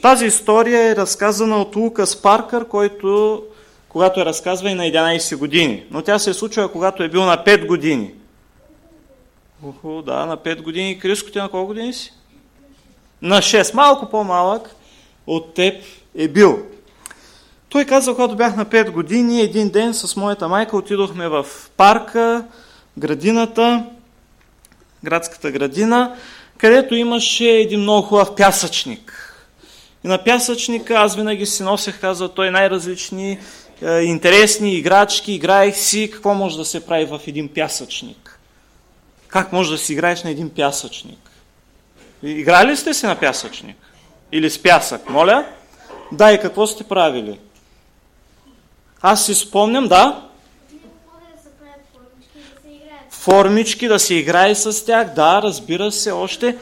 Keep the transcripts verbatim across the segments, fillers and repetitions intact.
Тази история е разказана от Лукас Паркър, който, когато е разказва и на единайсет години. Но тя се е случила, когато е бил на пет години. Уху, да, на пет години. Криско, ти на колко години си? На шест. Малко по-малък от теб е бил. Той казва, когато бях на пет години, един ден с моята майка отидохме в парка, градината, градската градина, където имаше един много хубав пясъчник. И на пясъчника аз винаги си носех, казва той, най-различни е, интересни играчки, играех си. Какво може да се прави в един пясъчник? Как може да си играеш на един пясъчник? Играли сте си на пясъчник? Или с пясък, моля? Да, и какво сте правили? Аз си спомням, да? Формички да се играе с тях, да, разбира се, още.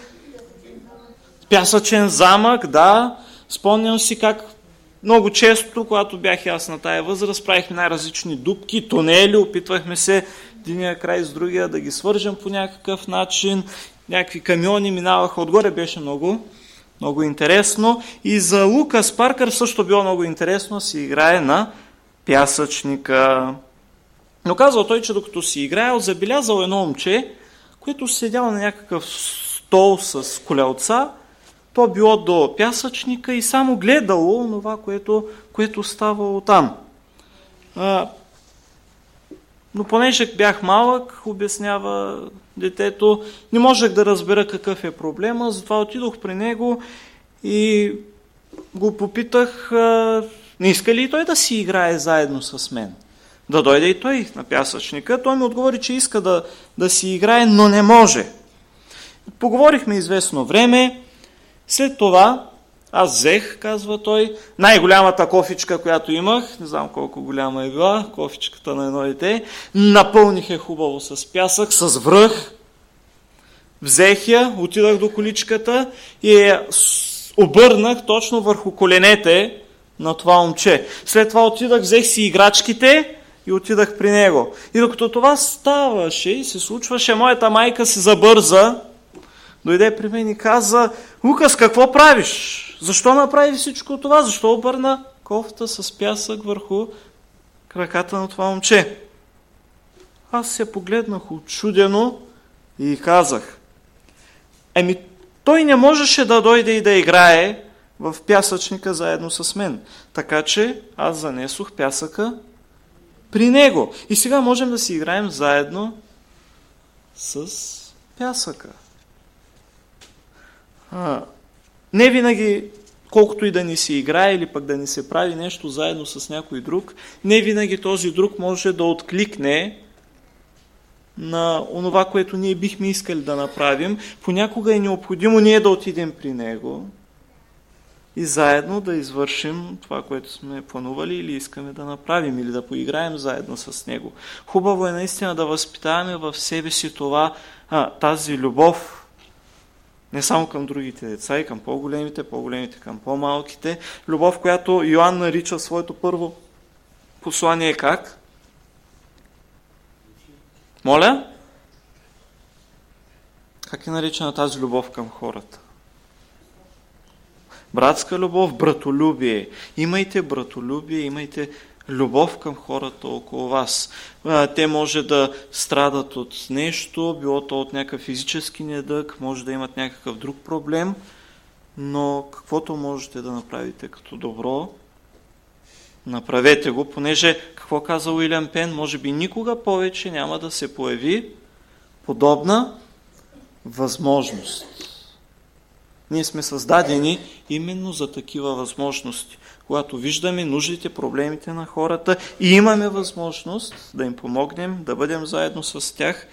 Пясъчен замък, да. Спомням си как много често, когато бях аз на тая възраст, правихме най-различни дупки, тунели, опитвахме се единия край с другия да ги свържем по някакъв начин. Някакви камиони минаваха отгоре, беше много, много интересно. И за Лукас Паркър също било много интересно да си играе на пясъчника. Но казва той, че докато си играел, забелязал едно момче, което седяло на някакъв стол с колелца. То било до пясъчника и само гледало това, което, което ставало там. А, но понеже бях малък, обяснява детето, не можех да разбера какъв е проблема, затова отидох при него и го попитах, а, не иска ли и той да си играе заедно с мен? Да дойде и той на пясъчника. Той ми отговори, че иска да, да си играе, но не може. Поговорихме известно време. След това аз взех, казва той, най-голямата кофичка, която имах, не знам колко голяма е била, кофичката на едно дете, напълних я хубаво с пясък, с връх, взех я, отидах до количката и я обърнах точно върху коленете на това момче. След това отидах, взех си играчките и отидах при него. И докато това ставаше и се случваше, моята майка се забърза, дойде при мен и каза: Лукас, какво правиш? Защо направи всичко това? Защо обърна кофта с пясък върху краката на това момче? Аз се погледнах учудено и казах: еми, той не можеше да дойде и да играе в пясъчника заедно с мен. Така че аз занесох пясъка при него. И сега можем да си играем заедно с пясъка. А, не винаги, колкото и да ни се играе или пък да ни се прави нещо заедно с някой друг, не винаги този друг може да откликне на онова, което ние бихме искали да направим. Понякога е необходимо ние да отидем при него и заедно да извършим това, което сме планували или искаме да направим, или да поиграем заедно с него. Хубаво е наистина да възпитаваме в себе си това, а, тази любов, не само към другите деца, и към по-големите, по-големите към по-малките. Любов, която Йоан нарича своето първо послание как? Моля? Как е наричана тази любов към хората? Братска любов, братолюбие. Имайте братолюбие, имайте любов към хората около вас. Те може да страдат от нещо, било то от някакъв физически недъг, може да имат някакъв друг проблем, но каквото можете да направите като добро, направете го, понеже, какво каза Уилям Пен, може би никога повече няма да се появи подобна възможност. Ние сме създадени именно за такива възможности. Когато виждаме нуждите, проблемите на хората и имаме възможност да им помогнем, да бъдем заедно с тях,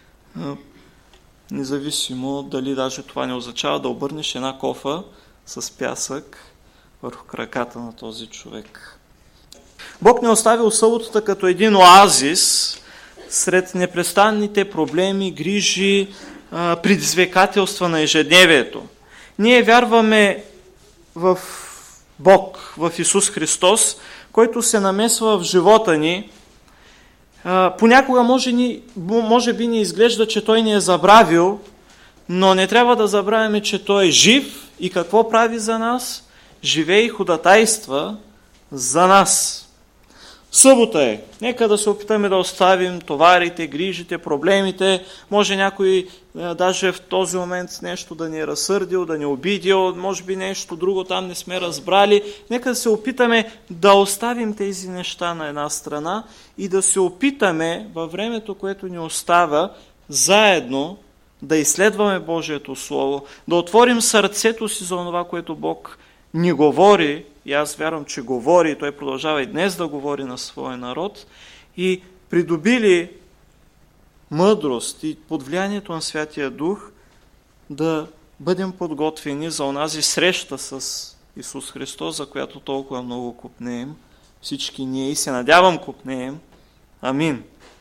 независимо дали даже това не означава да обърнеш една кофа с пясък върху краката на този човек. Бог не оставил съботата като един оазис сред непрестанните проблеми, грижи, предизвикателства на ежедневието. Ние вярваме в Бог, в Исус Христос, който се намесва в живота ни. Понякога може, ни, може би ни изглежда, че Той ни е забравил, но не трябва да забравяме, че Той е жив и какво прави за нас? живее и ходатайства за нас. Събота е. Нека да се опитаме да оставим товарите, грижите, проблемите. Може някой е, даже в този момент нещо да ни е разсърдил, да ни обидил, може би нещо друго там не сме разбрали. Нека да се опитаме да оставим тези неща на една страна и да се опитаме във времето, което ни остава, заедно да изследваме Божието Слово, да отворим сърцето си за това, което Бог ни говори, и аз вярвам, че говори, и Той продължава и днес да говори на своя народ, и придобили мъдрост и под влиянието на Святия Дух да бъдем подготвени за онази среща с Исус Христос, за която толкова много копнеем, всички ние, и се надявам копнеем. Амин.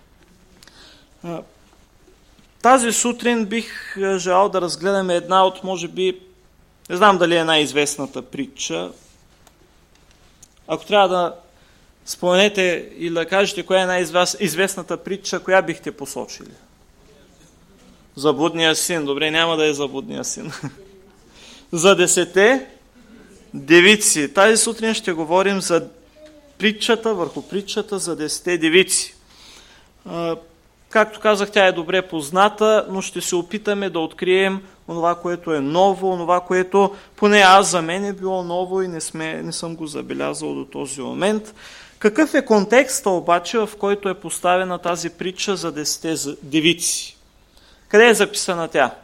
Тази сутрин бих желал да разгледаме една от, може би, не знам дали е най-известната притча. Ако трябва да споменете или да кажете коя е най-известната притча, коя бихте посочили? За блудния син. Добре, няма да е за блудния син. За десете девици. Тази сутрин ще говорим за притчата, върху притчата за десете девици. Както казах, тя е добре позната, но ще се опитаме да открием онова, което е ново, онова, което поне аз за мен е било ново и не, сме, не съм го забелязал до този момент. Какъв е контекста обаче, в който е поставена тази притча за десете девици? Къде е записана тя?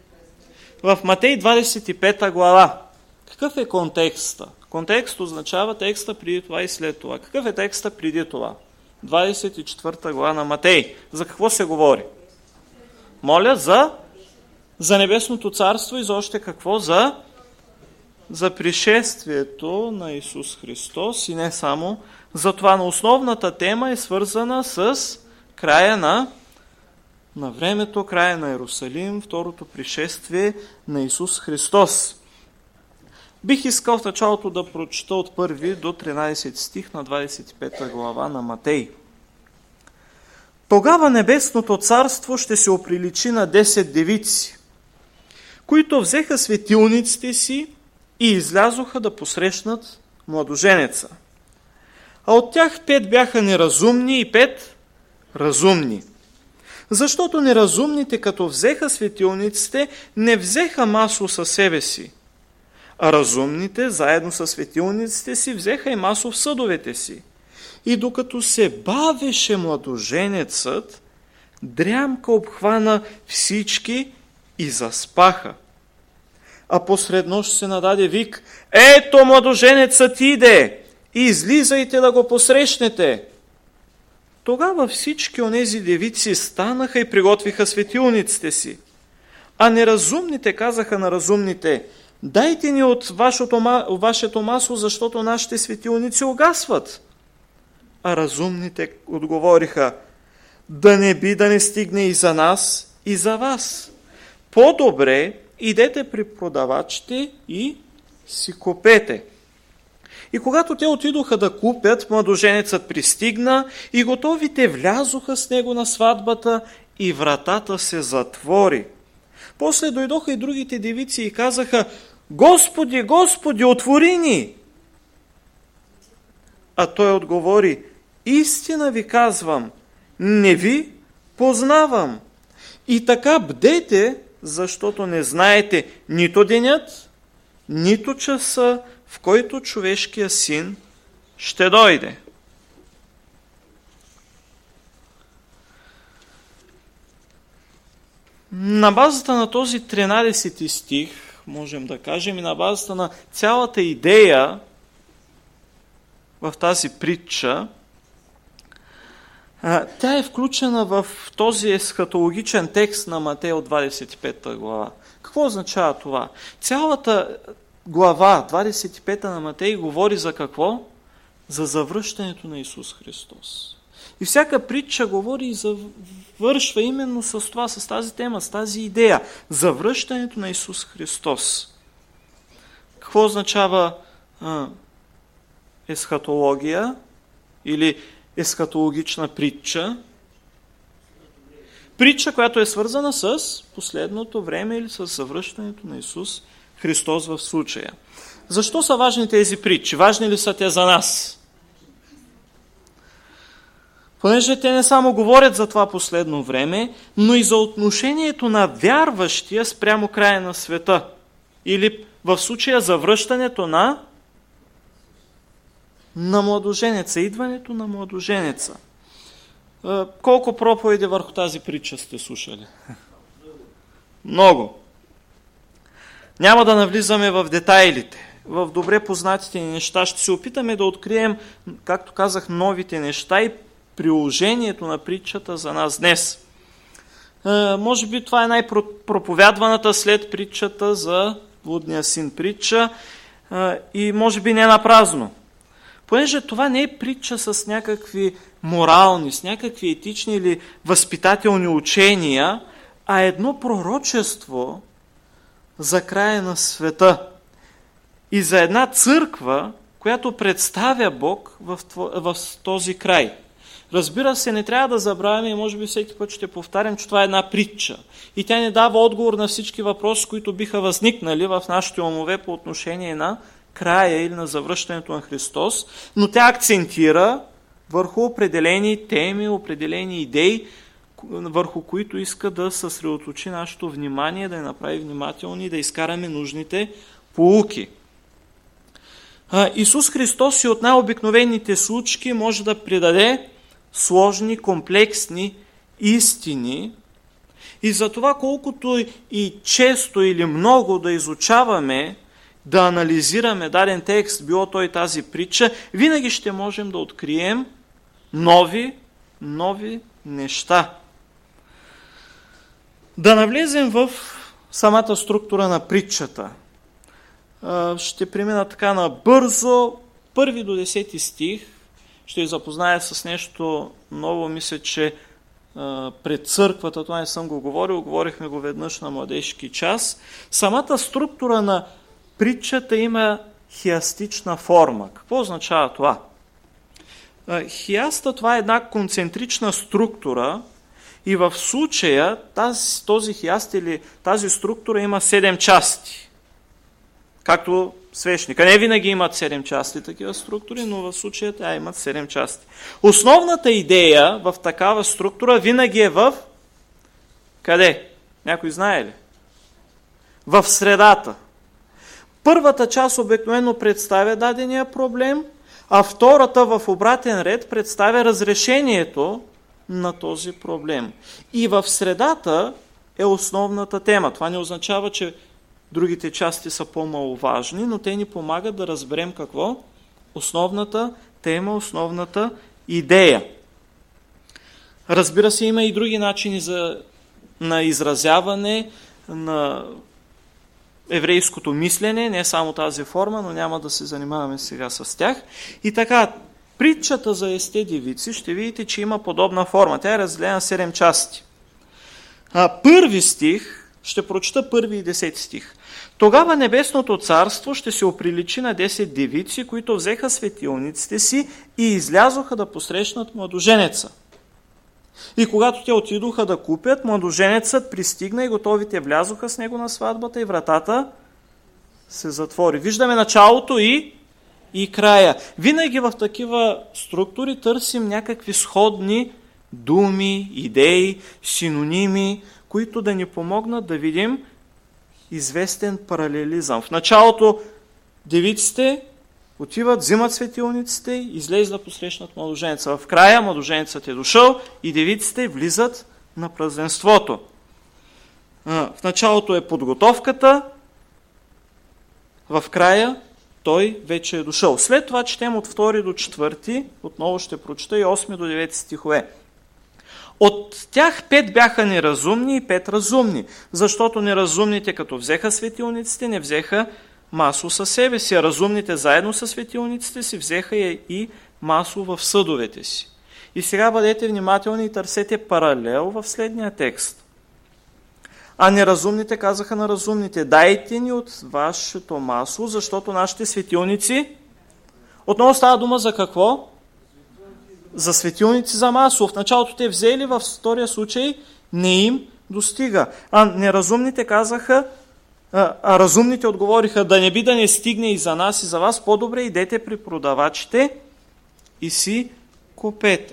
В Матей двадесет и пета глава. Какъв е контекста? Контекст означава текста преди това и след това. Какъв е текста преди това? двадесет и четвърта глава на Матей. За какво се говори? Моля, за, за Небесното царство и за още какво? За, за пришествието на Исус Христос и не само за това. Но основната тема е свързана с края на, на времето, края на Иерусалим, второто пришествие на Исус Христос. Бих искал в началото да прочета от първи до тринадесети стих на двадесет и пета глава на Матей. Тогава Небесното царство ще се оприличи на десет девици, които взеха светилниците си и излязоха да посрещнат младоженеца. А от тях пет бяха неразумни и пет разумни. Защото неразумните, като взеха светилниците, не взеха масло със себе си, а разумните, заедно с светилниците си, взеха и масло в съдовете си. И докато се бавеше младоженецът, дрямка обхвана всички и заспаха. А посред нощ се нададе вик: ето младоженецът иде, излизайте да го посрещнете. Тогава всички онези девици станаха и приготвиха светилниците си. А неразумните казаха на разумните: дайте ни от вашето, вашето масло, защото нашите светилници угасват. А разумните отговориха: да не би да не стигне и за нас, и за вас. По-добре идете при продавачите и си купете. И когато те отидоха да купят, младоженецът пристигна и готовите влязоха с него на сватбата и вратата се затвори. После дойдоха и другите девици и казаха: Господи, Господи, отвори ни! А той отговори: истина ви казвам, не ви познавам. И така бдете, защото не знаете нито денят, нито часа, в който човешкия син ще дойде. На базата на този тринадесети стих, можем да кажем, и на базата на цялата идея в тази притча, тя е включена в този есхатологичен текст на Матей от двадесет и пета глава. Какво означава това? Цялата глава, двадесет и пета на Матей, говори за какво? За завръщането на Исус Христос. И всяка притча говори и завършва именно с това, с тази тема, с тази идея. Завръщането на Исус Христос. Какво означава а, есхатология или есхатологична притча? Притча, която е свързана с последното време или с завръщането на Исус Христос в случая. Защо са важни тези притчи? Важни ли са те за нас? Понеже те не само говорят за това последно време, но и за отношението на вярващия спрямо края на света. Или в случая за връщането на, на младоженеца, идването на младоженеца. Колко проповеди върху тази притча сте слушали? Много. Няма да навлизаме в детайлите, в добре познатите неща. Ще се опитаме да открием, както казах, новите неща и приложението на притчата за нас днес. Може би това е най-проповядваната след притчата за блудния син притча и може би не напразно. Понеже това не е притча с някакви морални, с някакви етични или възпитателни учения, а едно пророчество за края на света и за една църква, която представя Бог в, в този край. Разбира се, не трябва да забравяме и може би всеки път ще повтарям, че това е една притча. И тя не дава отговор на всички въпроси, които биха възникнали в нашите умове по отношение на края или на завръщането на Христос, но тя акцентира върху определени теми, определени идеи, върху които иска да съсредоточи нашето внимание, да я направи внимателни и да изкараме нужните поуки. Исус Христос и от най-обикновените случки може да придаде сложни, комплексни истини и за това колкото и често или много да изучаваме, да анализираме даден текст, било той тази притча, винаги ще можем да открием нови, нови неща. Да навлезем в самата структура на притчата. Ще премина така набързо, първи до десети стих. Ще ви запозная с нещо ново. Мисля, че пред църквата, това не съм го говорил, говорихме го веднъж на младежки час. Самата структура на притчата има хиастична форма. Какво означава това? Хиаста, това е една концентрична структура и в случая тази, този хиаст или тази структура има седем части. Както свещника. Не винаги имат седем части такива структури, но в случая тя имат седем части. Основната идея в такава структура винаги е в къде? Някой знае ли? В средата. Първата част обикновено представя дадения проблем, а втората в обратен ред представя разрешението на този проблем. И в средата е основната тема. Това не означава, че другите части са по-маловажни, но те ни помагат да разберем какво? Основната тема, основната идея. Разбира се, има и други начини за, на изразяване на еврейското мислене, не само тази форма, но няма да се занимаваме сега с тях. И така, притчата за десетте девици, ще видите, че има подобна форма. Тя е разделена на седем части. А, първи стих, ще прочета първи и десети стих. Тогава небесното царство ще се оприличи на десет девици, които взеха светилниците си и излязоха да посрещнат младоженеца. И когато те отидоха да купят, младоженецът пристигна и готовите влязоха с него на сватбата и вратата се затвори. Виждаме началото и, и края. Винаги в такива структури търсим някакви сходни думи, идеи, синоними, които да ни помогнат да видим известен паралелизъм. В началото девиците отиват, взимат светилниците и излезат да посрещнат младоженеца. В края младоженецът е дошъл и девиците влизат на празненството. В началото е подготовката, в края той вече е дошъл. След това четем от втори до четвърти, отново ще прочета и осми до девети стихове. От тях пет бяха неразумни и пет разумни, защото неразумните, като взеха светилниците, не взеха масло със себе си, а разумните заедно със светилниците си взеха и масло в съдовете си. И сега бъдете внимателни и търсете паралел в следния текст. А неразумните казаха на разумните: дайте ни от вашето масло, защото нашите светилници... Отново става дума за какво? За светилници за масло. В началото те взели, във втория случай не им достига. А неразумните казаха: А, а разумните отговориха: да не би да не стигне и за нас, и за вас, по-добре идете при продавачите и си купете.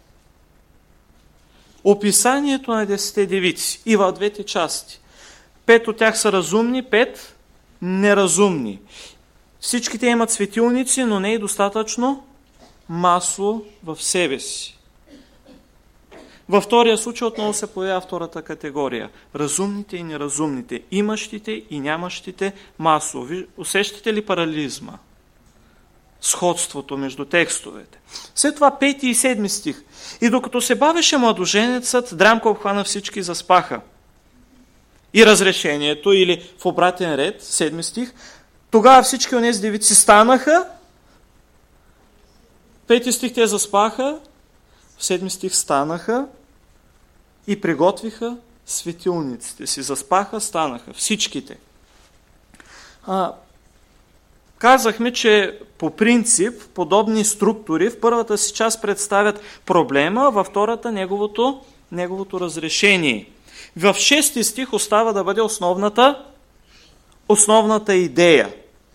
Описанието на десетте девици и в двете части. Пет от тях са разумни, пет неразумни. Всичките имат светилници, но не и достатъчно масло в себе си. Във втория случай отново се появява втората категория. Разумните и неразумните, имащите и нямащите масло. Усещате ли паралелизма? Сходството между текстовете. След това пети и седми стих. И докато се бавеше младоженецът, дрямка обхвана всички, заспаха. И разрешението, или в обратен ред, седми стих, тогава всички онези девици станаха, пети стих те заспаха, в седми стих станаха и приготвиха светилниците си. Заспаха, станаха. Всичките. А, казахме, че по принцип подобни структури в първата си част представят проблема, във втората неговото, неговото разрешение. В шести стих остава да бъде основната, основната идея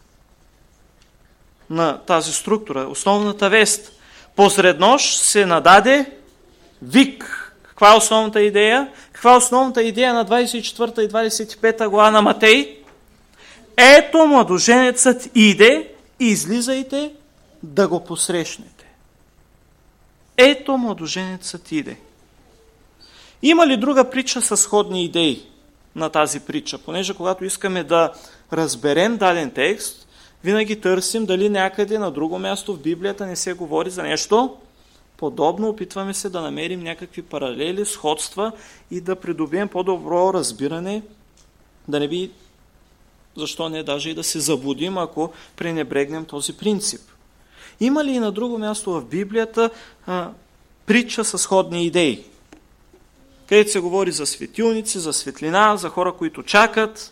на тази структура, основната вест. Посред нощ се нададе вик. Каква е основната идея? Каква е основната идея на двадесет и четвърта и двадесет и пета глава на Матей? Ето младоженецът иде, излизайте да го посрещнете. Ето младоженецът иде. Има ли друга притча със сходни идеи на тази притча? Понеже когато искаме да разберем даден текст, винаги търсим дали някъде на друго място в Библията не се говори за нещо подобно. Опитваме се да намерим някакви паралели, сходства и да придобием по-добро разбиране, да не би, защо не, даже и да се заблудим, ако пренебрегнем този принцип. Има ли и на друго място в Библията а, притча със сходни идеи? Където се говори за светилници, за светлина, за хора, които чакат.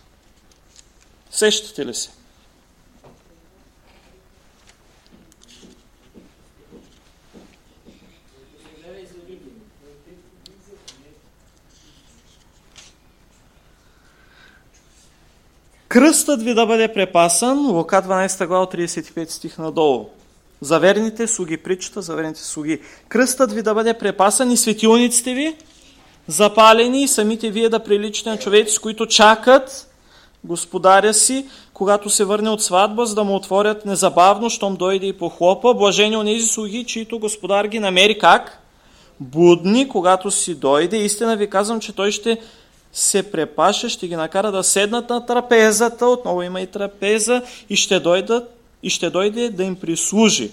Сещате ли се? Кръстът ви да бъде препасан, Лука дванадесета глава, тридесет и пети стих надолу. За верните слуги, притчата за верните слуги. Кръстът ви да бъде препасан и светилниците ви запалени, и самите вие да приличате на човеци, които чакат господаря си, когато се върне от сватба, за да му отворят незабавно, щом дойде и похлопа. Блажени онези слуги, чието господар ги намери как? Будни, когато си дойде. Истина ви казвам, че той ще се препаше, ще ги накара да седнат на трапезата, отново има и трапеза, и ще дойдат, и ще дойде да им прислужи.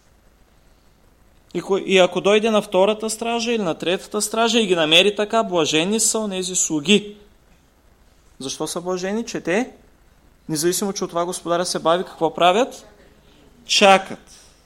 И, и ако дойде на втората стража или на третата стража и ги намери така, блажени са онези слуги. Защо са блажени? Че те, независимо, че от това господаря се бави, какво правят? Чакат.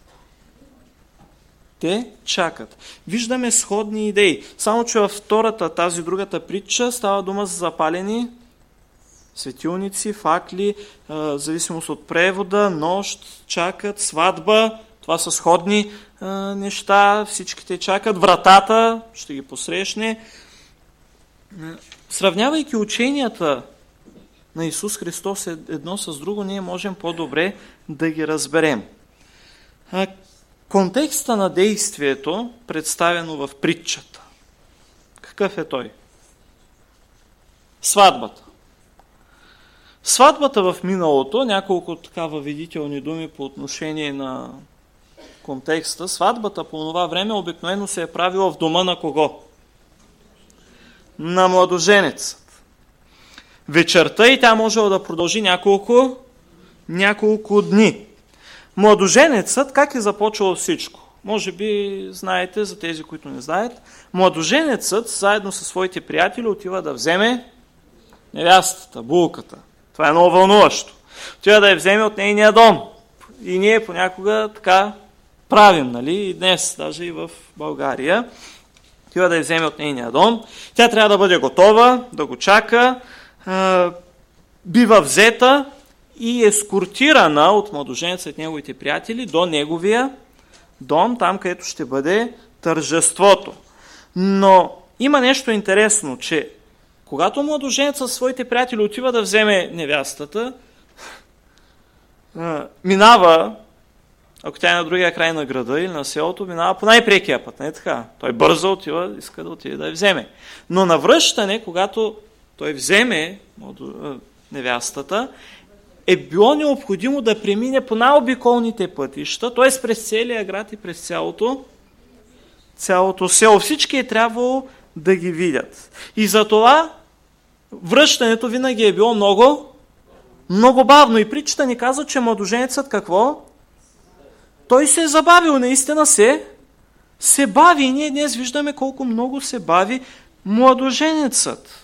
Те чакат. Виждаме сходни идеи. Само, че във втората, тази другата притча, става дума за запалени светилници, факли, в зависимост от превода, нощ, чакат, сватба. Това са сходни а, неща. Всичките чакат. Вратата ще ги посрещне. Сравнявайки ученията на Исус Христос едно с друго, ние можем по-добре да ги разберем. А, контекста на действието, представено в притчата. Какъв е той? Сватбата. Сватбата в миналото, няколко така въведителни думи по отношение на контекста. Сватбата по това време обикновено се е правила в дома на кого? На младоженецът. Вечерта и тя можела да продължи няколко, няколко дни. Младоженецът как е започвал всичко? Може би знаете, за тези, които не знаят, младоженецът заедно със своите приятели отива да вземе невястата, булката. Това е много вълнуващо. Отива да я вземе от нейния дом. И ние понякога така правим, нали? И днес, даже и в България. Отива да я вземе от нейния дом. Тя трябва да бъде готова, да го чака, бива взета и ескортирана от младоженеца и неговите приятели до неговия дом, там където ще бъде тържеството. Но има нещо интересно, че Когато младоженецът със своите приятели отива да вземе невястата, минава, ако тя е на другия край на града или на селото, минава по най-прекия път, не е така? Той бързо отива, иска да отиде да я вземе. Но на връщане, когато той вземе невястата, е било необходимо да премине по най-обиколните пътища, т.е. през целия град и през цялото, цялото село. Всички е трябвало да ги видят. И затова връщането винаги е било много, много бавно. И притчата ни казва, че младоженецът какво? Той се е забавил, наистина се, се бави. И ние днес виждаме колко много се бави младоженецът.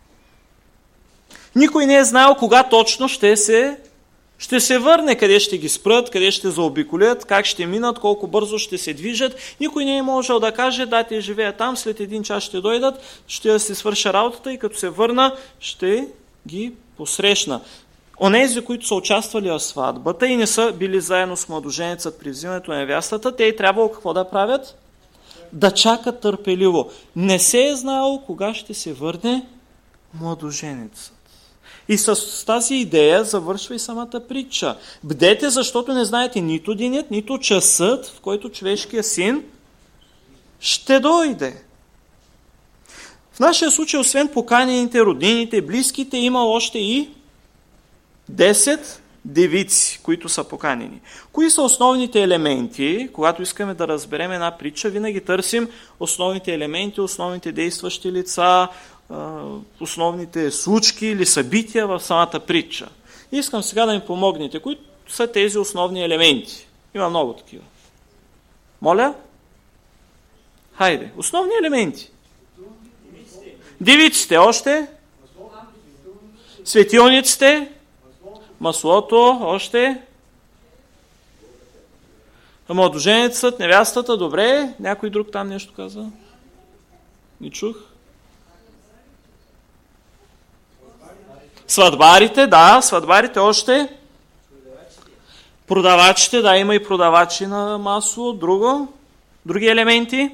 Никой не е знаел кога точно ще се, ще се върне, къде ще ги спрат, къде ще заобиколят, как ще минат, колко бързо ще се движат. Никой не е можел да каже, да, те живеят там, след един час ще дойдат, ще се свърша работата и като се върна, ще ги посрещна. Онези, които са участвали в сватбата и не са били заедно с младоженецът при взимането на невястата, те и трябвало какво да правят? Да чакат търпеливо. Не се е знаело кога ще се върне младоженецът. И с тази идея завършва и самата притча. Бдете, защото не знаете нито денят, нито часът, в който човешкият син ще дойде. В нашия случай, освен поканените, роднините, близките, има още и десет девици, които са поканени. Кои са основните елементи? Когато искаме да разберем една притча, винаги търсим основните елементи, основните действащи лица, основните случки или събития в самата притча. Искам сега да ми помогнете. Кои са тези основни елементи? Има много такива. Моля? Хайде. Основни елементи. Девиците още? Светилниците? Маслото още? Младоженецът, невястата, добре. Някой друг там нещо каза? Не чух. Сватбарите, да, сватбарите още. Продавачите, да, има и продавачи на масло. Друго? Други елементи?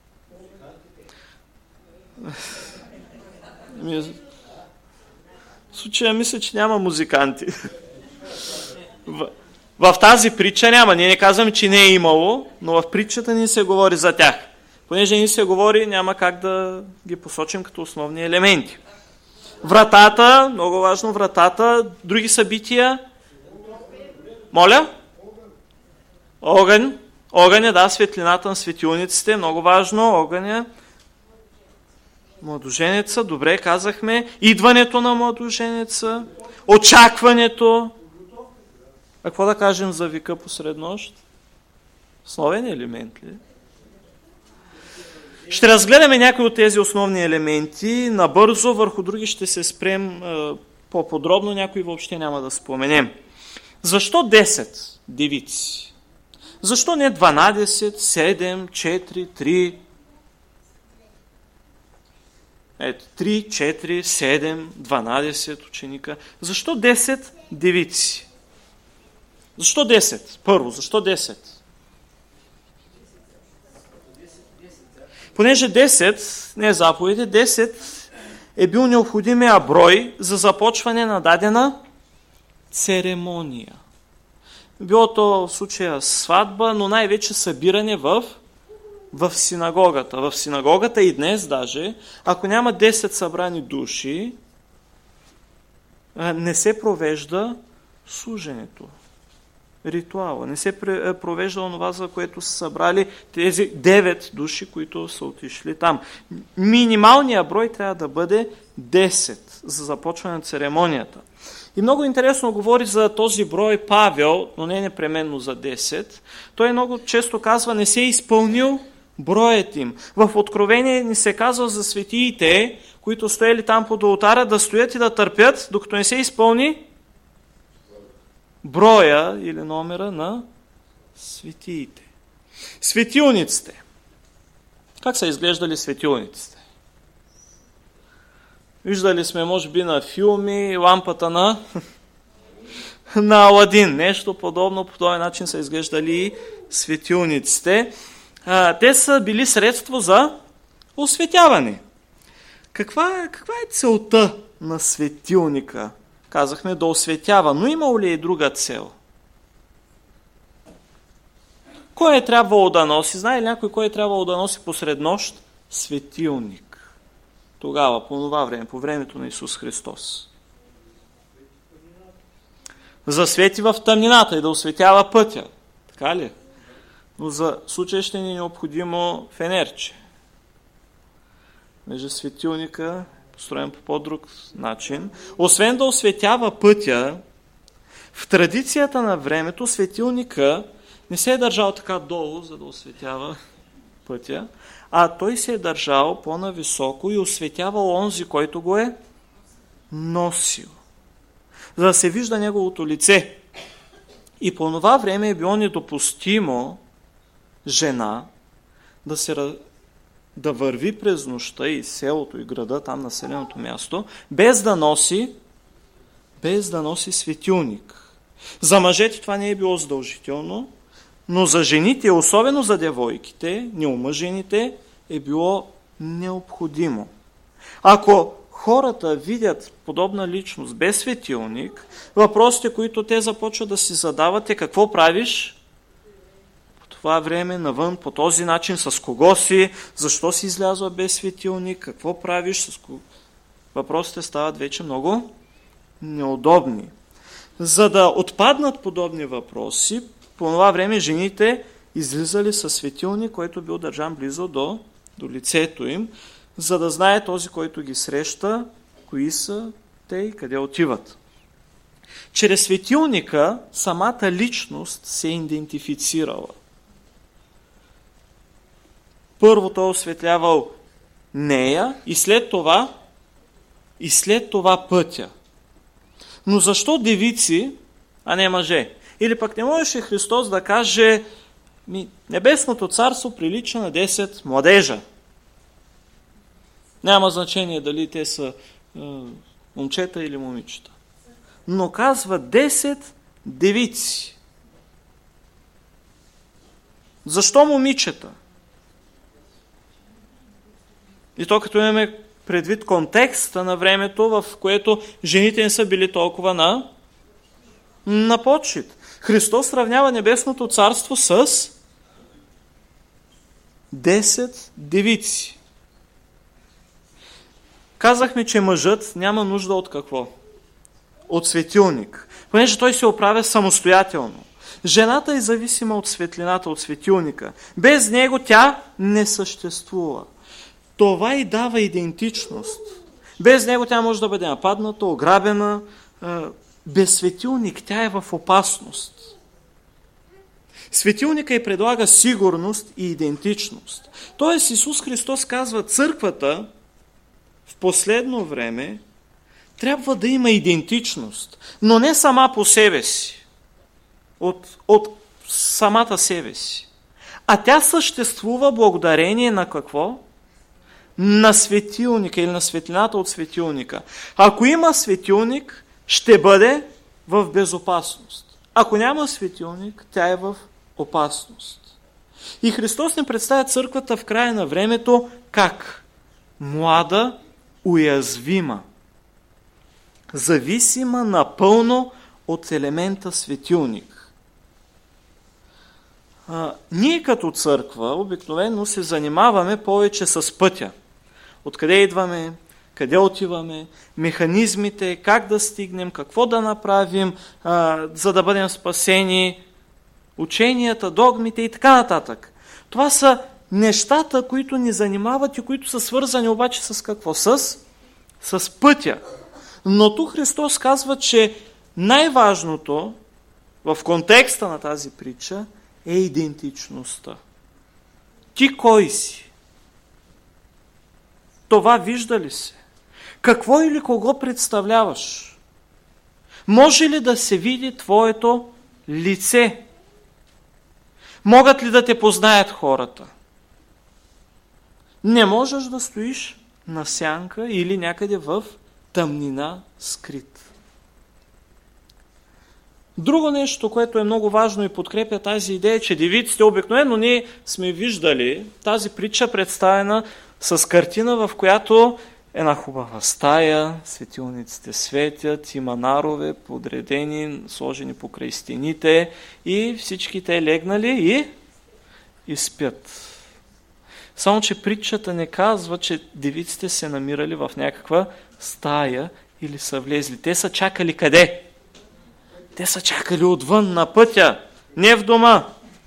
В случая мисля, че няма музиканти. В, в тази притча няма. Ние не казваме, че не е имало, но в притчата ни се говори за тях. Понеже ни се говори, няма как да ги посочим като основни елементи. Вратата, много важно, вратата, други събития. Моля? Огън. Огън е, да, светлината на светилниците, много важно, огън е. Младоженеца, добре казахме. Идването на младоженеца, очакването. А какво да кажем за вика посред нощ? Основен елемент ли? Ще разгледаме някои от тези основни елементи. Набързо, върху други ще се спрем е, по-подробно, някои въобще няма да споменем. Защо десет девици? Защо не дванадесет, седем, четири, три? Ето, три, четири, седем, дванадесет ученика. Защо десет девици? Защо десет? Първо, защо десет? Понеже десет, не заповеди, десет е бил необходимия брой за започване на дадена церемония. Било то в случая сватба, но най-вече събиране в, в синагогата. В синагогата и днес даже, ако няма десет събрани души, не се провежда служенето. Ритуала. Не се провежда онова, за което са събрали тези девет души, които са отишли там. Минималният брой трябва да бъде десет за започване на церемонията. И много интересно говори за този брой Павел, но не непременно за десет. Той много често казва, не се е изпълнил броят им. В Откровение ни се казва за светиите, които стояли там под олтара, да стоят и да търпят, докато не се изпълни броя или номера на светиите. Светилниците. Как са изглеждали светилниците? Виждали сме, може би, на филми лампата на, на Аладин. Нещо подобно, по този начин са изглеждали светилниците. А, те са били средство за осветяване. Каква е, каква е целта на светилника? Казахме да осветява, но имало ли е друга цел? Кой е трябвало да носи? Знае ли някой кой е трябвало да носи посред нощ? Светилник. Тогава, по това време, по времето на Исус Христос. Засвети в тъмнината и да осветява пътя. Така ли? Но за случай ще ни е необходимо фенерче. Между светилника, построен по по-друг начин. Освен да осветява пътя, в традицията на времето светилника не се е държал така долу, за да осветява пътя, а той се е държал по-нависоко и осветявал онзи, който го е носил, за да се вижда неговото лице. И по това време е било недопустимо жена да, се, да върви през нощта и селото и града, там населеното място, без да носи, без да носи светилник. За мъжете това не е било задължително, но за жените, особено за девойките, неомъжените, е било необходимо. Ако хората видят подобна личност без светилник, въпросите, които те започват да си задават е: какво правиш по това време навън, по този начин, с кого си, защо си излязла без светилник, какво правиш, с кого... Въпросите стават вече много неудобни. За да отпаднат подобни въпроси, по това време жените излизали със светилник, който бил държан близо до, до лицето им, за да знае този, който ги среща, кои са те и къде отиват. Чрез светилника самата личност се е идентифицирала. Първо той осветлявал нея и след това, и след това пътя. Но защо девици, а не мъже? Или пък не можеше Христос да каже: небесното царство прилича на десет младежа. Няма значение дали те са е, момчета или момичета. Но казва десет девици. Защо момичета? И то като имаме предвид контекста на времето, в което жените не са били толкова на, на почит. Христос сравнява небесното царство с десет девици. Казахме, че мъжът няма нужда от какво? От светилник. Понеже той се оправя самостоятелно. Жената е зависима от светлината, от светилника. Без него тя не съществува. Това й дава идентичност. Без него тя може да бъде нападната, ограбена. Без светилник тя е в опасност. Светилника й предлага сигурност и идентичност. Тоест Исус Христос казва: църквата в последно време трябва да има идентичност, но не сама по себе си, от, от самата себе си. А тя съществува благодарение на какво? На светилника или на светлината от светилника. Ако има светилник, ще бъде в безопасност. Ако няма светилник, тя е в опасност. И Христос ни представя църквата в края на времето как? Млада, уязвима, зависима напълно от елемента светилник. А, ние като църква обикновено се занимаваме повече с пътя. Откъде идваме, къде отиваме, механизмите, как да стигнем, какво да направим, а, за да бъдем спасени, ученията, догмите и така нататък. Това са нещата, които ни занимават и които са свързани обаче с какво? С, с пътя. Но тук Христос казва, че най-важното в контекста на тази притча е идентичността. Ти кой си? Това вижда ли се? Какво или кого представляваш? Може ли да се види твоето лице? Могат ли да те познаят хората? Не можеш да стоиш на сянка или някъде в тъмнина скрит. Друго нещо, което е много важно и подкрепя тази идея, че девиците обикновено ние сме виждали тази притча представена с картина, в която една хубава стая, светилниците светят, има нарове, подредени, сложени покрай стените и всички те легнали и, и спят. Само, че притчата не казва, че девиците се намирали в някаква стая или са влезли. Те са чакали къде? Те са чакали отвън, на пътя, не в дома.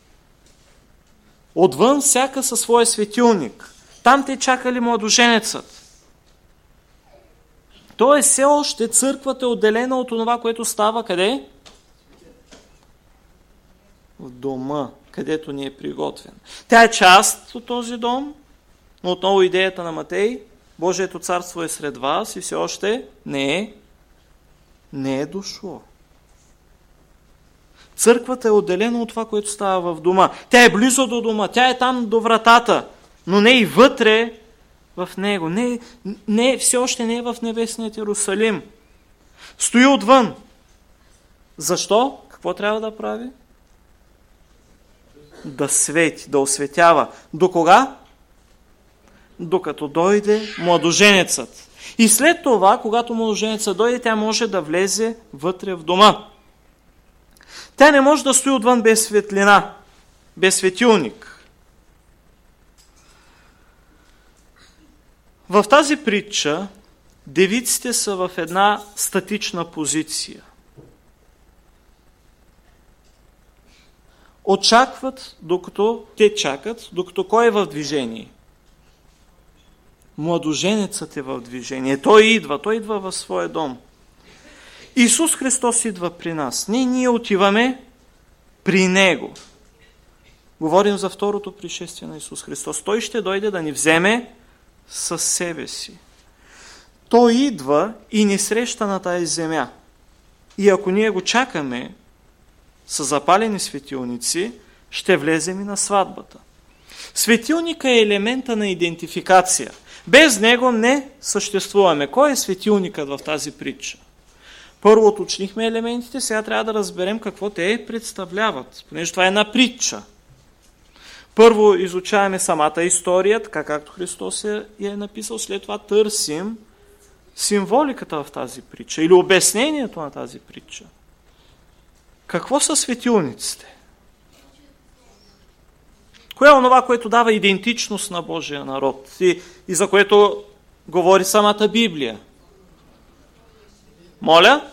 Отвън всяка със своя светилник. Там те чакали младоженецът. Тоест все още църквата е отделена от това, което става къде? В дома, където ни е приготвен. Тя е част от този дом, но отново идеята на Матей, Божието царство е сред вас и все още не е, не е дошло. Църквата е отделена от това, което става в дома. Тя е близо до дома, тя е там до вратата, но не и вътре в него. Не, не, все още не е в небесният Иерусалим. Стои отвън. Защо? Какво трябва да прави? Да свети, да осветява. До кога? Докато дойде младоженецът. И след това, когато младоженецът дойде, тя може да влезе вътре в дома. Тя не може да стои отвън без светлина, без светилник. В тази притча девиците са в една статична позиция. Очакват, докато те чакат, докато кой е в движение? Младоженецът е в движение. Той идва, той идва в своя дом. Исус Христос идва при нас. Не, ние отиваме при Него. Говорим за второто пришествие на Исус Христос. Той ще дойде да ни вземе със себе си. Той идва и ни среща на тази земя. И ако ние го чакаме с запалени светилници, ще влезем и на сватбата. Светилника е елемента на идентификация. Без него не съществуваме. Кой е светилникът в тази притча? Първо уточнихме елементите, сега трябва да разберем какво те представляват, понеже това е една притча. Първо изучаваме самата история, така както Христос я е написал, след това търсим символиката в тази притча или обяснението на тази притча. Какво са светилниците? Кое е онова, което дава идентичност на Божия народ и, и за което говори самата Библия? Моля?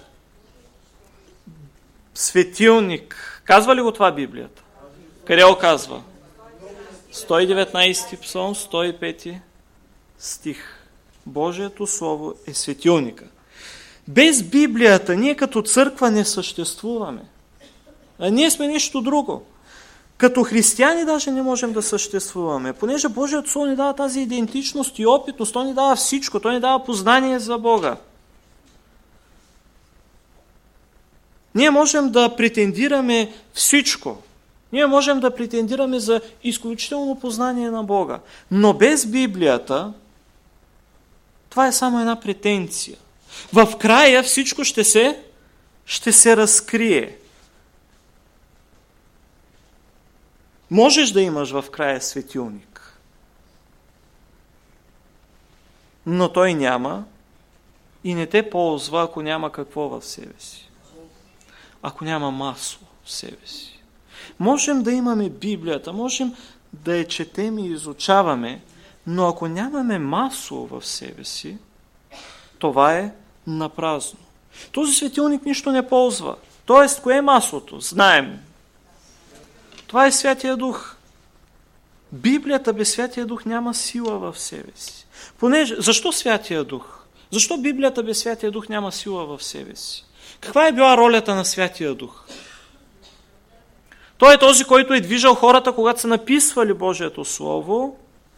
Светилник. Казва ли го това Библията? Къде го казва? сто и деветнайсети псалм, сто и пети стих. Божието Слово е светилника. Без Библията ние като църква не съществуваме. А ние сме нещо друго. Като християни даже не можем да съществуваме, понеже Божието Слово ни дава тази идентичност и опитност, то ни дава всичко, то ни дава познание за Бога. Ние можем да претендираме всичко. Ние можем да претендираме за изключително познание на Бога. Но без Библията това е само една претенция. В края всичко ще се, ще се разкрие. Можеш да имаш в края светилник, но той няма и не те ползва, ако няма какво в себе си. Ако няма масло в себе си. Можем да имаме Библията, можем да я четем и изучаваме, но ако нямаме масло в себе си, това е напразно. Този светилник нищо не ползва. Тоест, кое е маслото? Знаем. Това е Святия Дух. Библията без Святия Дух няма сила в себе си. Понеже, защо Святия Дух? Защо Библията без Святия Дух няма сила в себе си? Каква е била ролята на Святия Дух? Той е този, който е движал хората, когато са написвали Божието Слово.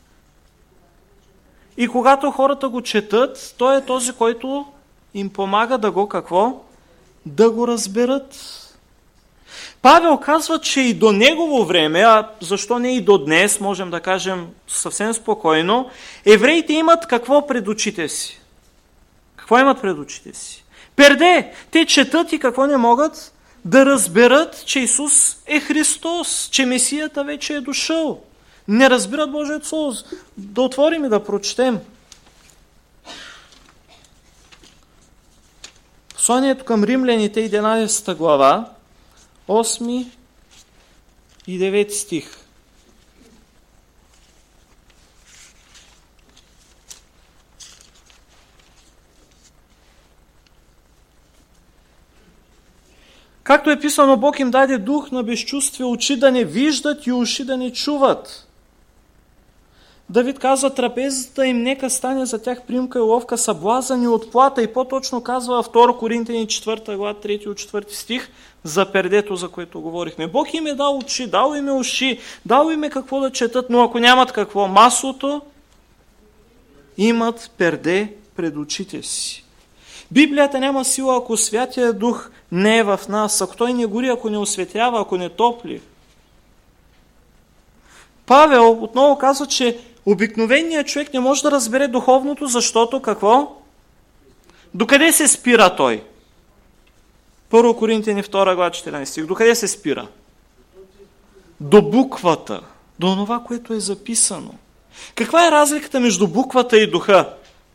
И когато хората го четат, той е този, който им помага да го какво? Да го разберат. Павел казва, че и до негово време, а защо не и до днес, можем да кажем съвсем спокойно, евреите имат какво пред очите си? Какво имат пред очите си? Перде. Те четат и какво не могат? Да разберат, че Исус е Христос, че Месията вече е дошъл. Не разбират Божието Слово. Да отворим и да прочетем. Посланието към римляните, единадесета глава, осми и девети стих. Както е писано, Бог им даде дух на безчувствие, очи да не виждат и уши да не чуват. Давид казва, трапезата им нека стане за тях примка и ловка, съблазън и отплата. И по-точно казва във втора Коринтияни четвърта глава, трети от четвърти стих, за пердето, за което говорихме. Бог им е дал очи, дал им е уши, дал им е какво да четат, но ако нямат какво маслото, имат перде пред очите си. Библията няма сила, ако Святия Дух не е в нас, ако Той не гори, ако не осветява, ако не топли. Павел отново казва, че обикновеният човек не може да разбере духовното, защото какво? Докъде се спира той? Първо Коринтияни втора глава четиринадесети стих. Докъде се спира? До буквата, до това, което е записано. Каква е разликата между буквата и духа?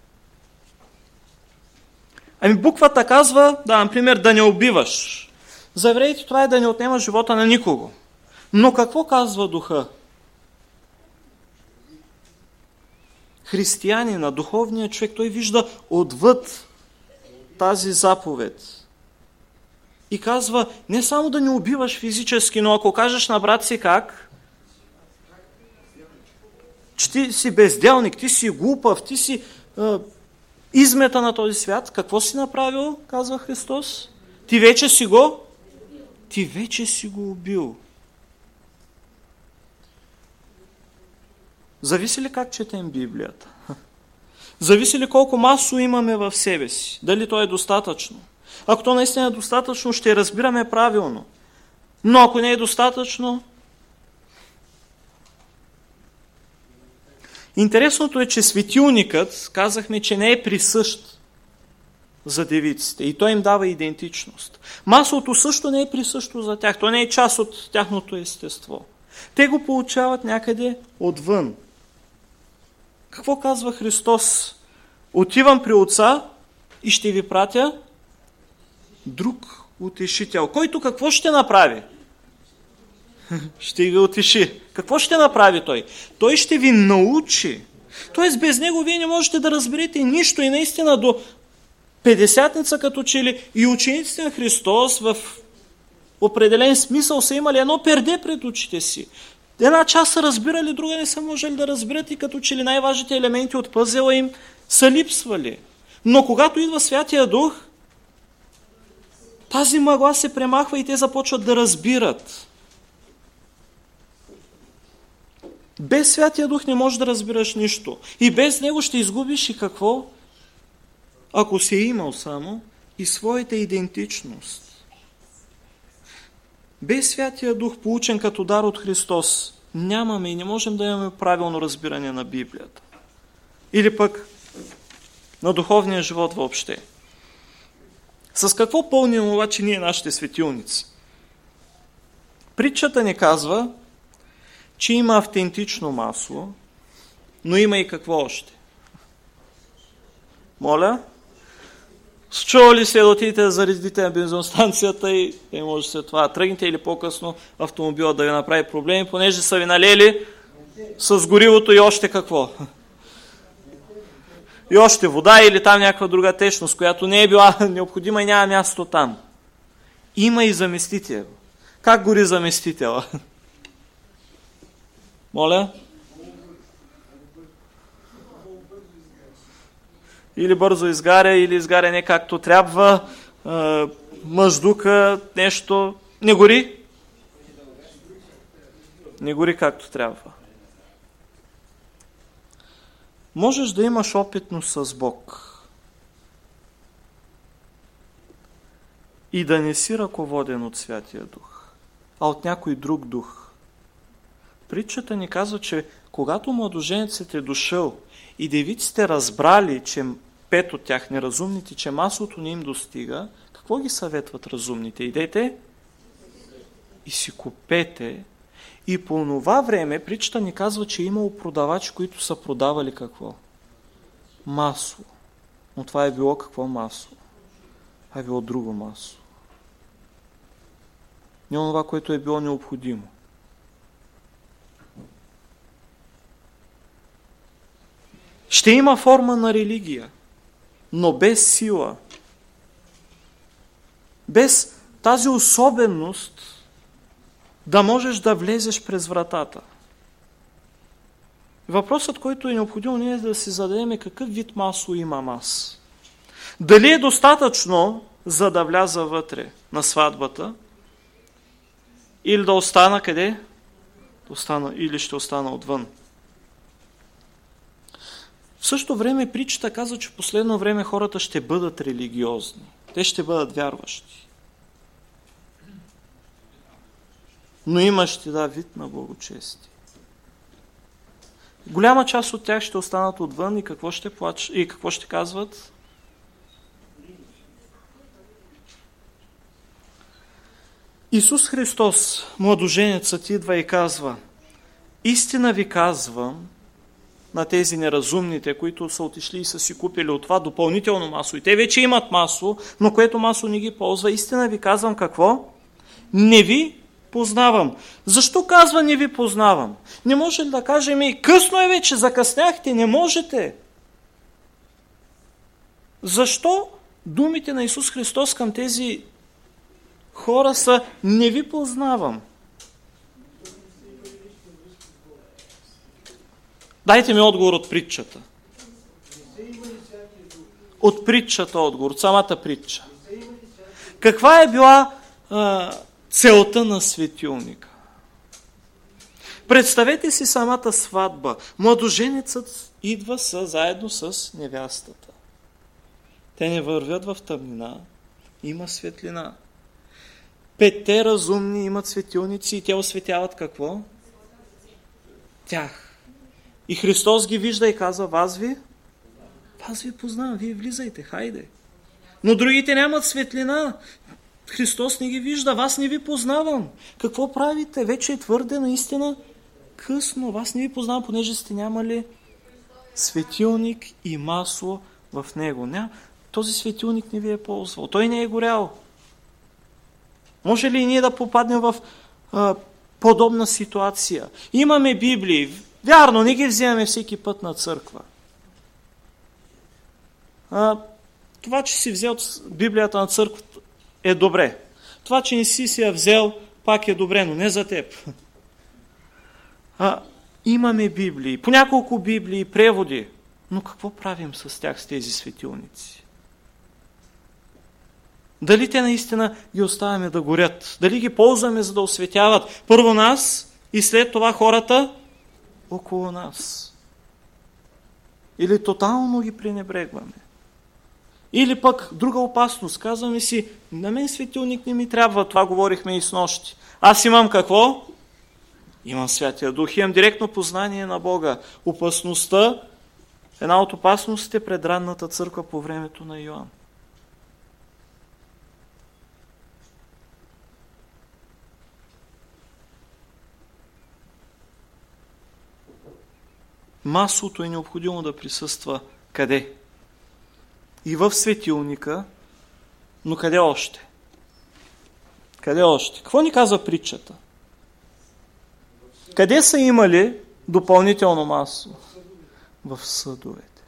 Ами буквата казва, да, например, да не убиваш. За евреите това е да не отнема живота на никого. Но какво казва духа? Християнина, духовният човек, той вижда отвъд тази заповед. И казва, не само да не убиваш физически, но ако кажеш на брат си как, че ти си безделник, ти си глупав, ти си е, измета на този свят, какво си направил, казва Христос? Ти вече си го? Ти вече си го убил. Зависи ли как четем Библията? Зависи ли колко масо имаме в себе си? Дали то е достатъчно? Ако то наистина е достатъчно, ще разбираме правилно. Но ако не е достатъчно... Интересното е, че светилникът, казахме, че не е присъщ за девиците и той им дава идентичност. Маслото също не е присъщо за тях, то не е част от тяхното естество. Те го получават някъде отвън. Какво казва Христос? Отивам при Отца и ще ви пратя друг утешител. Който какво ще направи? Ще ви утеши. Какво ще направи той? Той ще ви научи. Тоест без него вие не можете да разберете нищо и наистина до Петдесятница като че ли и учениците на Христос в определен смисъл са имали едно перде пред очите си. Една част са разбирали, друга не са можели да разберат и като че ли най-важните елементи от пъзела им са липсвали. Но когато идва Святия Дух, тази мъгла се премахва и те започват да разбират. Без Святия Дух не можеш да разбираш нищо. И без него ще изгубиш и какво? Ако си имал само и своята идентичност. Без Святия Дух, получен като дар от Христос, нямаме и не можем да имаме правилно разбиране на Библията. Или пък на духовния живот въобще. С какво пълним обаче ние нашите светилници? Притчата ни казва, че има автентично масло, но има и какво още? Моля? Чува ли се да отидете да заредите на бензиностанцията и не може след това тръгнете или по-късно автомобила да ви направи проблеми, понеже са ви налели с горивото и още какво? И още вода или там някаква друга течност, която не е била необходима и няма място там. Има и заместител. Как гори заместителя? Моля? Или бързо изгаря, или изгаря не както трябва, мъждука, нещо. Не гори? Не гори както трябва. Можеш да имаш опитност с Бог и да не си ръководен от Святия Дух, а от някой друг дух. Притчата ни казва, че когато младоженецът е дошъл и девиците разбрали, че пет от тях неразумните, че маслото не им достига, какво ги съветват разумните? Идете и си купете. И по това време притчата ни казва, че е имало продавачи, които са продавали какво? Масло. Но това е било какво масло? Това е било друго масло. Не онова, което е било необходимо. Ще има форма на религия, но без сила. Без тази особеност да можеш да влезеш през вратата. Въпросът, който е необходимо ние е да си зададем е какъв вид масло имам аз. Дали е достатъчно, за да вляза вътре на сватбата, или да остана къде? Да остана, или ще остана отвън. В същото време притчата казва, че в последно време хората ще бъдат религиозни. Те ще бъдат вярващи. Но имащи, да, вид на благочестие. Голяма част от тях ще останат отвън и какво ще плачат, и какво ще казват? Исус Христос, младоженецът, идва и казва: истина ви казвам, на тези неразумните, които са отишли и са си купили от това допълнително масло. И те вече имат масло, но което масло не ги ползва. Истина ви казвам какво? Не ви познавам. Защо казва не ви познавам? Не може ли да кажем и късно е вече, закъсняхте, не можете. Защо думите на Исус Христос към тези хора са не ви познавам? Дайте ми отговор от притчата. От притчата отговор, от самата притча. Каква е била а, целта на светилника? Представете си самата сватба. Младоженецът идва са, заедно с невястата. Те не вървят в тъмнина, има светлина. Петте разумни имат светилници и те осветяват какво? Тях. И Христос ги вижда и казва: вас ви? Вас ви познавам, вие влизайте, хайде. Но другите нямат светлина. Христос не ги вижда, вас не ви познавам. Какво правите? Вече е твърде наистина късно. Вас не ви познавам, понеже сте нямали светилник и масло в него. Ня, този светилник не ви е ползвал. Той не е горял. Може ли и ние да попаднем в а, подобна ситуация? Имаме Библии. Вярно, не ги вземаме всеки път на църква. А, това, че си взел Библията на църквата, е добре. Това, че не си си я взел, пак е добре, но не за теб. А, имаме Библии, по няколко Библии, преводи, но какво правим с тях, с тези светилници? Дали те наистина ги оставяме да горят? Дали ги ползваме, за да осветяват първо нас и след това хората около нас? Или тотално ги пренебрегваме? Или пък друга опасност. Казваме си: на мен светилник не ми трябва, това говорихме и с нощи. Аз имам какво? Имам Святия Дух, имам директно познание на Бога. Опасността, една от опасностите пред ранната църква по времето на Йоан. Маслото е необходимо да присъства къде? И в светилника, но къде още? Къде още? Какво ни казва притчата? Къде са имали допълнително масло? В съдовете.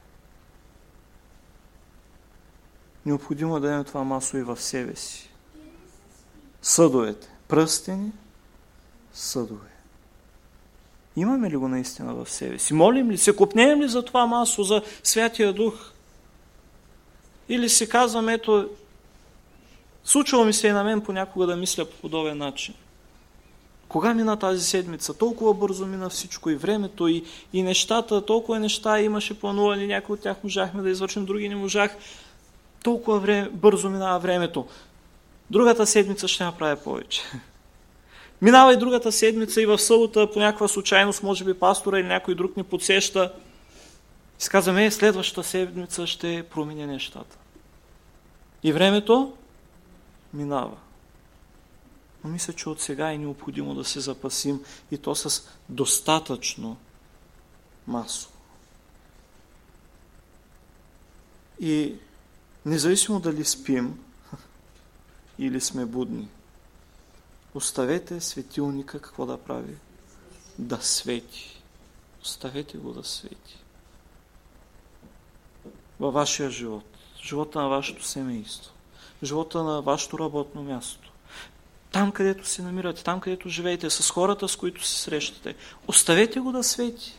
Необходимо е да имаме това масло и в себе си. Съдовете. Пръстени, съдове. Имаме ли го наистина в себе си? Молим ли се? Копнеем ли за това масло, за Святия Дух? Или си казвам: ето, случва ми се и на мен понякога да мисля по подобен начин. Кога мина тази седмица? Толкова бързо мина всичко, и времето, и, и нещата, толкова неща имаше планувани, някои от тях можахме да извършим, други не можах. Толкова време, бързо минава времето. Другата седмица ще направя повече. Минава и другата седмица и в събота по някаква случайност, може би пастора или някой друг ни подсеща. И си казваме: е, следващата седмица ще променя нещата. И времето минава. Но мисля, че от сега е необходимо да се запасим, и то с достатъчно масло. И независимо дали спим, или сме будни. Оставете светилника какво да прави? Да свети. Оставете го да свети. Във вашия живот, живота на вашето семейство, живота на вашето работно място, там където се намирате, там където живеете, с хората, с които се срещате. Оставете го да свети.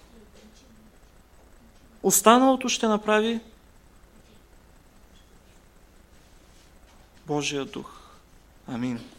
Останалото ще направи Божия дух. Амин.